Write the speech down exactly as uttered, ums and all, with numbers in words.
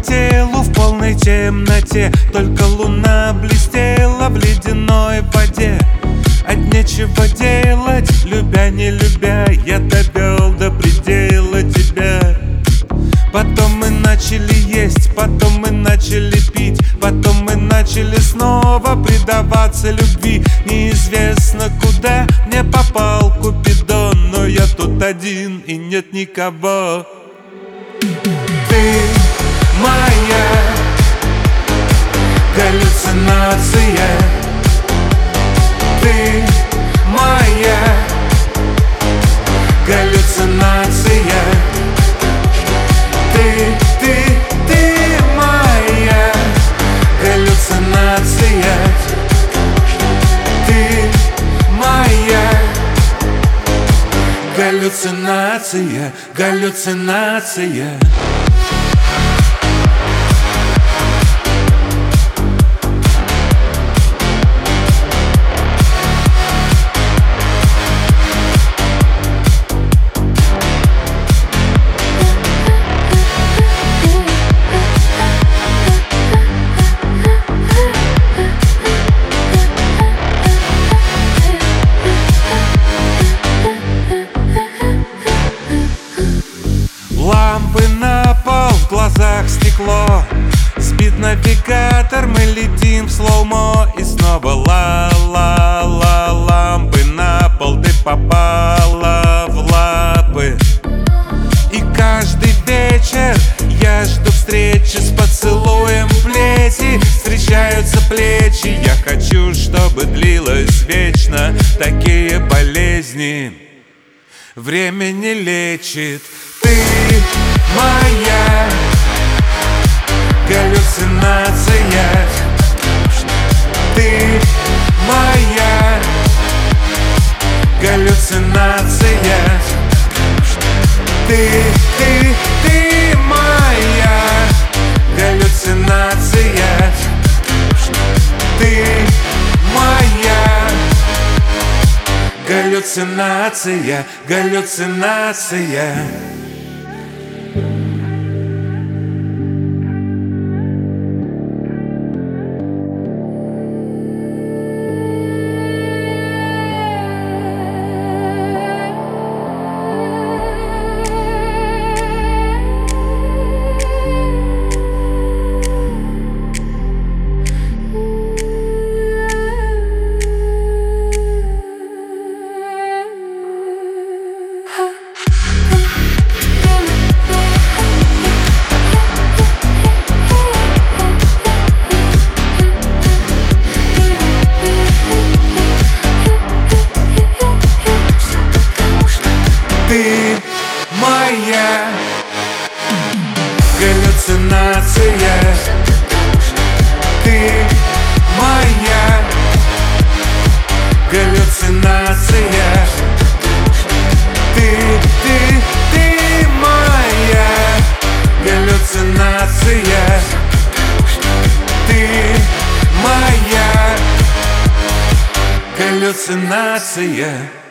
телу в полной темноте. Только луна блестела в ледяной воде. От нечего делать, любя, не любя, я довел до предела тебя. Потом мы начали есть, потом мы начали пить, потом мы начали снова предаваться любви. Неизвестно куда мне попал Купидон, но я тут один и нет никого. Ты моя галлюцинация, ты моя галлюцинация, ты, ты, ты моя галлюцинация, ты моя галлюцинация, галлюцинация. Лампы на пол, в глазах стекло. Сбит навигатор, мы летим в слоумо. И снова ла-ла-ла, лампы на пол. Ты попала в лапы. И каждый вечер я жду встречи с поцелуем в плети. Встречаются плечи, я хочу, чтобы длилось вечно. Такие болезни время не лечит. Ты моя галлюцинация, ты моя галлюцинация, ты, ты, ты моя галлюцинация, ты моя галлюцинация, галлюцинация. Ты моя галлюцинация, ты моя галлюцинация, ты, ты, ты моя галлюцинация, ты моя галлюцинация.